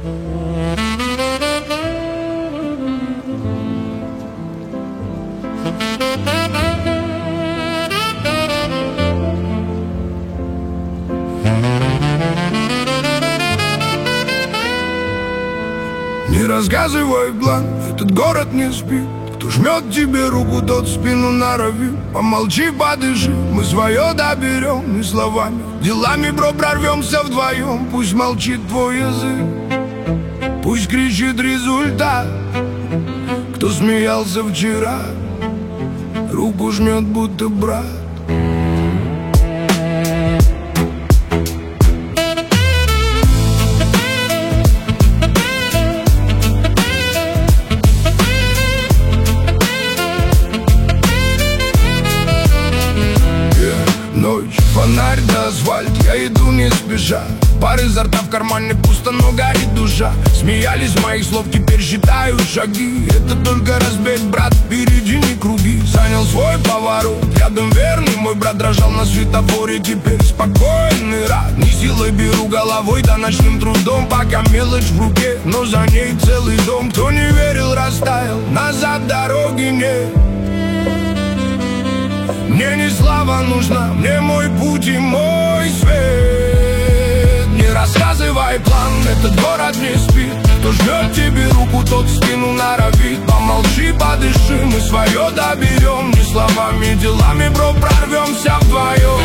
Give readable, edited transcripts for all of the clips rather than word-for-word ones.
Не рассказывай план, этот город не спит. Кто жмет тебе руку, тот спину норовит. Помолчи, подыши, мы свое доберем. Не словами, делами, бро, прорвемся вдвоем. Пусть молчит твой язык, пусть кричит результат. Кто смеялся вчера, руку жмет, будто брат. Ночь, фонарь да асфальт, я иду не спеша. Пар изо рта, в кармане пусто, но горит душа. Смеялись моих слов, теперь считаю шаги. Это только разбег, брат, впереди не круги. Занял свой поворот, рядом верный мой брат. Дрожал на светофоре, теперь спокойный, рад. Не силой беру головой, да ночным трудом. Пока мелочь в руке, но за ней целый дом. Кто не верил, растаял, назад дороги нет. Мне не слава нужна, мне мой путь и мой свет. Не рассказывай план, этот город не спит. Кто жмет тебе руку, тот спину норовит. Помолчи, подыши, мы свое доберем. Не словами, делами, бро, прорвемся вдвоем.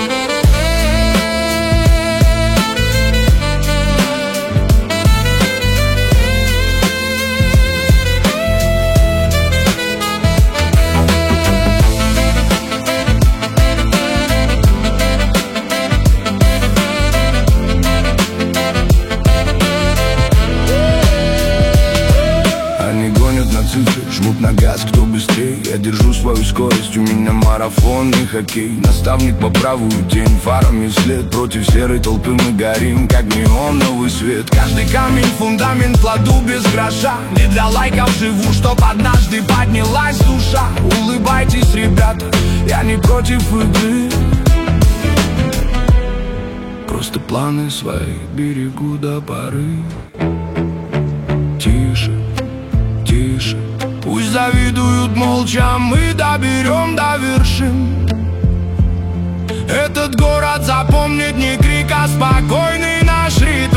Жмут на газ, кто быстрее. Я держу свою скорость, у меня марафон, не хоккей. Наставник по правую тень, фарами вслед. Против серой толпы мы горим, как неоновый свет. Каждый камень, фундамент кладу без гроша. Не для лайков живу, чтоб однажды поднялась душа. Улыбайтесь, ребята, я не против игры. Просто планы свои берегу до поры. Тише, тише, пусть завидуют молча, мы доберем, довершим. Этот город запомнит не крик, а спокойный наш ритм.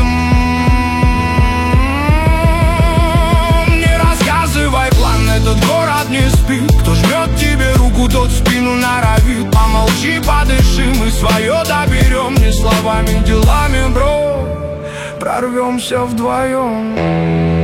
Не рассказывай план, этот город не спит. Кто жмет тебе руку, тот спину норовит. Помолчи, подыши, мы свое доберем. Не словами, делами, бро, прорвемся вдвоем.